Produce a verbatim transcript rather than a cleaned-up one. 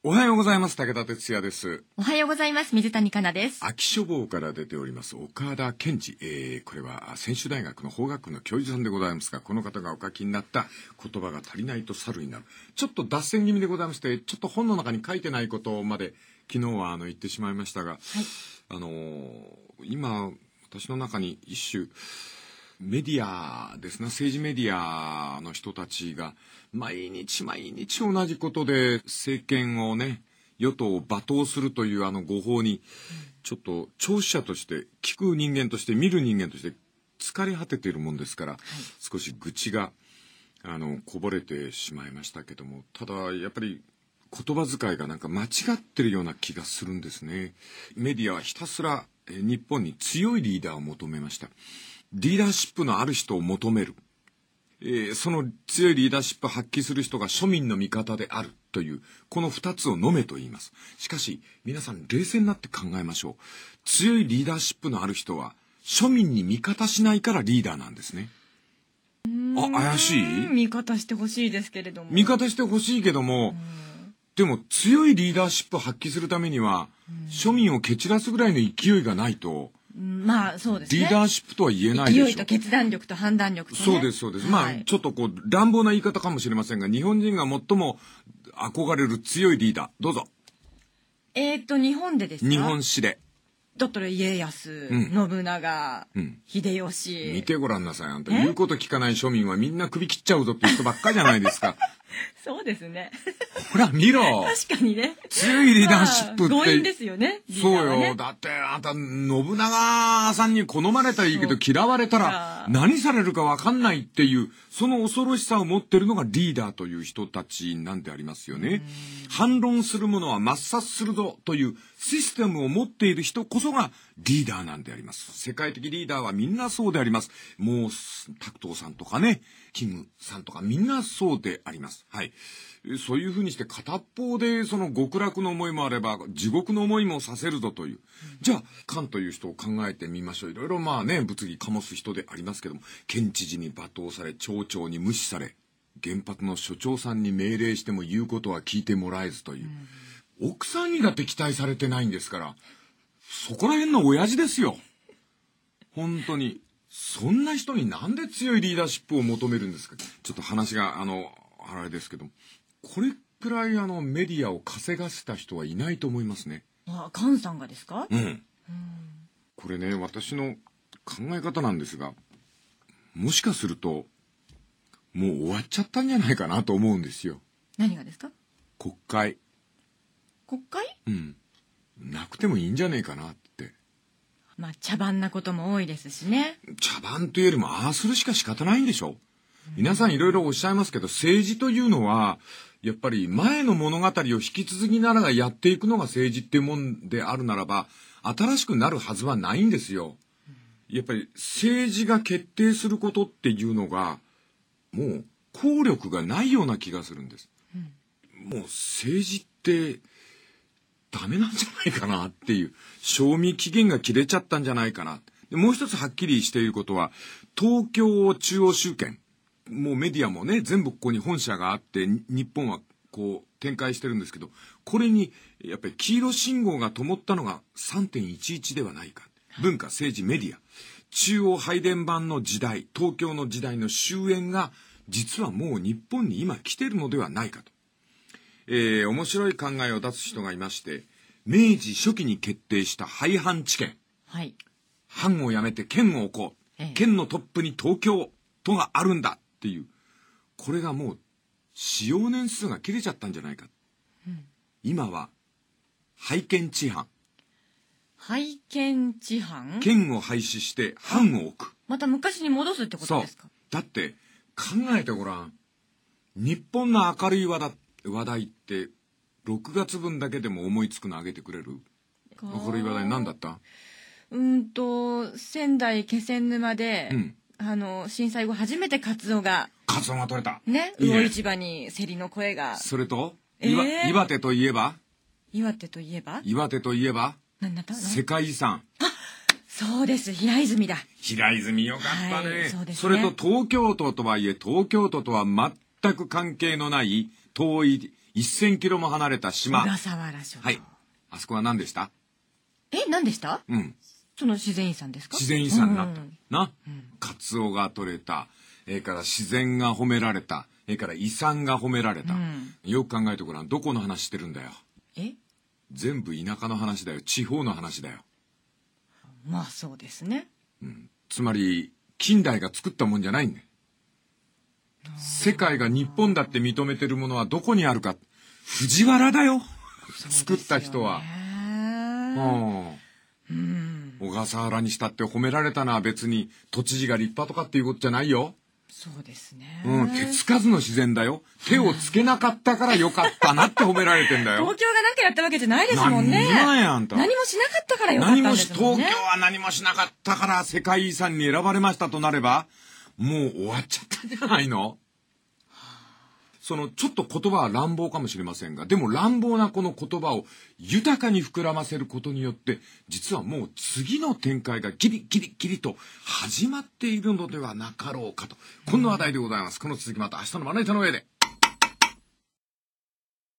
おはようございます。武田哲也です。 おはようございます。水谷香奈です。 秋書房から出ております岡田健二、えー、これは専修大学の法学部の教授さんでございますが、この方がお書きになった言葉が足りないと猿になる、ちょっと脱線気味でございまして、ちょっと本の中に書いてないことまで昨日はあの言ってしまいましたが、はい、あのー、今私の中に一種メディアですね、政治メディアの人たちが毎日毎日同じことで政権をね、与党を罵倒するというあの誤報にちょっと聴取者として聞く人間として見る人間として疲れ果てているもんですから、はい、少し愚痴があのこぼれてしまいましたけども、ただやっぱり言葉遣いがなんか間違ってるような気がするんですね。メディアはひたすら日本に強いリーダーを求めました。リーダーシップのある人を求める、えー、その強いリーダーシップを発揮する人が庶民の味方であるというこの二つを飲めと言います。しかし皆さん冷静になって考えましょう。強いリーダーシップのある人は庶民に味方しないからリーダーなんですね。あ、怪しい？ 味方してほしいですけれども。 味方してほしいけども、でも強いリーダーシップを発揮するためには庶民を蹴散らすぐらいの勢いがないと、 まあそうですね、 リーダーシップとは言えないでしょ。 勢いと決断力と判断力とね。 そうですそうです、はい、まあちょっとこう乱暴な言い方かもしれませんが、日本人が最も憧れる強いリーダー、どうぞ。 えーと日本でですか？ 日本史でだったら家康、うん、信長、うん、秀吉。 見てごらんなさい、あんた言うこと聞かない庶民はみんな首切っちゃうぞっていう人ばっかりじゃないですか。 そうですね。 ほら見ろ。 確かにね。 強いリーダーシップって。 強引ですよね。 そうよ。だってあんた信長さんに好まれたらいいけど嫌われたら何されるかわかんないっていう、その恐ろしさを持ってるのがリーダーという人たちなんでありますよね。反論する者は抹殺するぞというシステムを持っている人こそがリーダーなんであります。世界的リーダーはみんなそうであります。もうタクトーさんとかね、キムさんとかみんなそうであります。はい。そういうふうにして片っ方でその極楽の思いもあれば地獄の思いもさせるぞという、じゃあカンという人を考えてみましょう。いろいろまあね、物議醸す人でありますけども、県知事に罵倒され、町長に無視され、原発の所長さんに命令しても言うことは聞いてもらえずという、うん、奥さんにだって期待されてないんですから、そこら辺の親父ですよ本当に。そんな人になんで強いリーダーシップを求めるんですか。ちょっと話があのあれですけども、これくらいあのメディアを稼がせた人はいないと思いますね。 あ、カンさんがですか？ うん、うん、これね、私の考え方なんですが、もしかするともう終わっちゃったんじゃないかなと思うんですよ。 何がですか？ 国会。 国会？ うん、なくてもいいんじゃねえかなって。 まあ茶番なことも多いですしね。 茶番というよりもああするしか仕方ないんでしょ。皆さんいろいろおっしゃいますけど、政治というのはやっぱり前の物語を引き続きながらやっていくのが政治っていうもんであるならば、新しくなるはずはないんですよ。やっぱり政治が決定することっていうのがもう効力がないような気がするんです、うん、もう政治ってダメなんじゃないかなっていう、賞味期限が切れちゃったんじゃないかな。でもう一つはっきりしていることは、東京中央集権、もうメディアもね全部ここに本社があって日本はこう展開してるんですけど、これにやっぱり黄色信号が灯ったのが さんてんいちいち ではないか。文化、政治、メディア、中央配電盤の時代、東京の時代の終焉が実はもう日本に今来ているのではないかと、えー、面白い考えを出す人がいまして、明治初期に決定した廃藩置県、はい、藩をやめて県を置こう、ええ、県のトップに東京都があるんだっていう、これがもう使用年数が切れちゃったんじゃないか、うん、今は廃県置藩、 廃県置藩、 県を廃止して藩を置く、 また昔に戻すってことですか？ だって考えてごらん、日本の明るい話題話題ってろくがつぶんだけでも思いつくのあげてくれる？明るい話題何だった？ うんと仙台気仙沼で、うん、あの震災後初めてカツオがカツオが取れたね、魚市場に競りの声が。 それと、えー、岩手といえば岩手といえば岩手といえば何だった？ 世界遺産。 あ、そうです、平泉だ。 平泉よかったね、はい、 そうですね。それと東京都とはいえ東京都とは全く関係のない遠いせんキロも離れた島。 小笠原諸島。 はい。あそこは何でした？ え、何でした？ うん。 その自然遺産ですか？ 自然遺産になった。うん、な、うん、カツオが取れた。ええから自然が褒められた。ええから遺産が褒められた。うん、よく考えてごらん。どこの話してるんだよ。 え？ 全部田舎の話だよ。地方の話だよ。 まあそうですね。 うん。つまり、近代が作ったもんじゃないんだよ。世界が日本だって認めてるものはどこにあるか。藤原だよ。作った人は。うん。小笠原にしたって褒められたのは別に都知事が立派とかっていうことじゃないよ。 そうですね。 うん、手つかずの自然だよ。手をつけなかったからよかったなって褒められてんだよ。 東京がなきゃやったわけじゃないですもんね。 何やあんた。 何もしなかったからよかったんですもんね。 何もし、東京は何もしなかったから世界遺産に選ばれましたとなれば、もう終わっちゃったんじゃないの？そのちょっと言葉は乱暴かもしれませんが、でも乱暴なこの言葉を豊かに膨らませることによって、実はもう次の展開がギリギリギリと始まっているのではなかろうかと。こんな話題でございます。この続きまた明日のまな板の上で。